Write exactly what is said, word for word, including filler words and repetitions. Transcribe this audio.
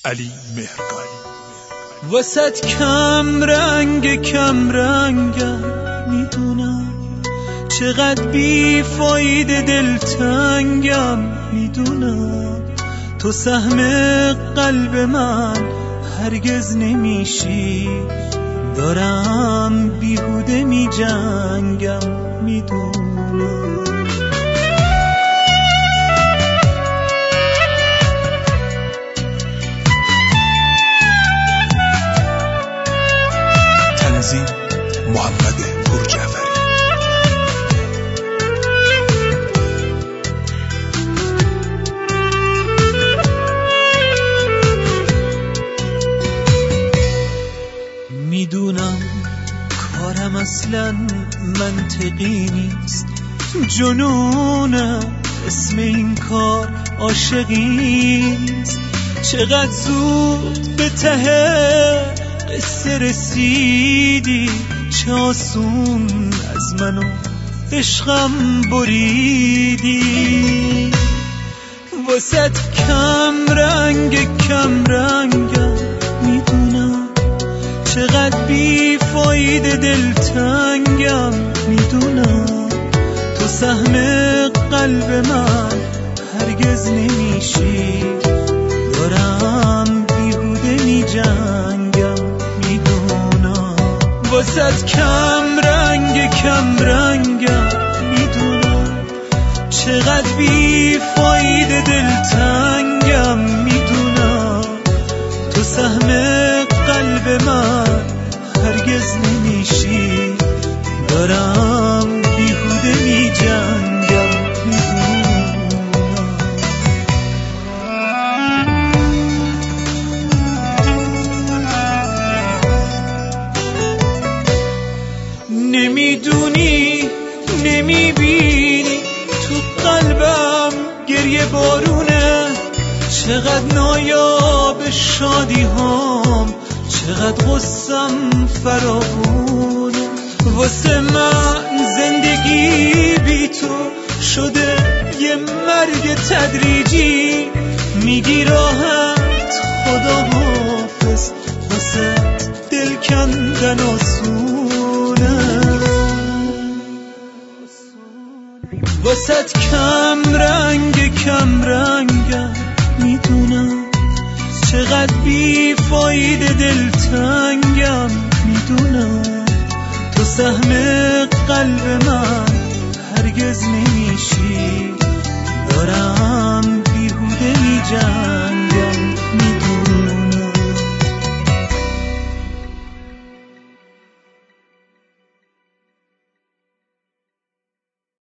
علی مهرگان. وسط کم رنگ کم رنگم، میدونم چقدر بی فایده دلتنگم، میدونم تو سهم قلب من هرگز نمیشی، دارم بیهوده می جنگم، میدونم تنظیم محمد پورجعفری. میدونم کارم اصلا منطقی نیست، جنونه اسم این کار عاشقی نیست، چقدر زود به ته قصه رسیدی، چه آسون از منو عشقم بریدی. وسط کم رنگ کم رنگم، میدونم چقدر بی فایده دلتنگم، میدونم تو سهم قلب من هرگز نمیشی، دارم بیهوده می جنگم، میدونم وسط کم رنگ کم رنگم، میدونم چقدر بی فایده دلتنگم، میدونم تو سهم قلب من هرگز نمیشی، دارم بیهوده می جنگم، میدونم نمیدونی نمیبینی تو قلبم گریه بارونه، چقدر نایاب شادی هام، چقدر غصم فراوونه، واسه من زندگی بی تو شده یه مرگ تدریجی، میگی راحت خدا حافظ، واسه دل کندن آسونه، واسه کم رنگ کم رنگم، میدونم چقدر بی فایده دلتنگم، میدونم تو سهم قلب من هرگز نمیشی، دارم بیهوده می جنگم.